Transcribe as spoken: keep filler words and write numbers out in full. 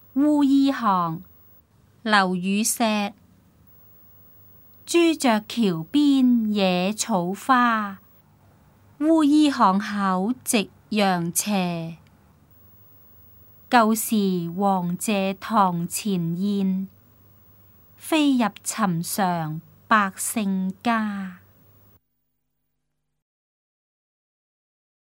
烏衣巷，劉禹錫。朱雀橋邊野草花，烏衣巷口夕陽斜。舊時王謝堂前燕，飛入尋常百姓家。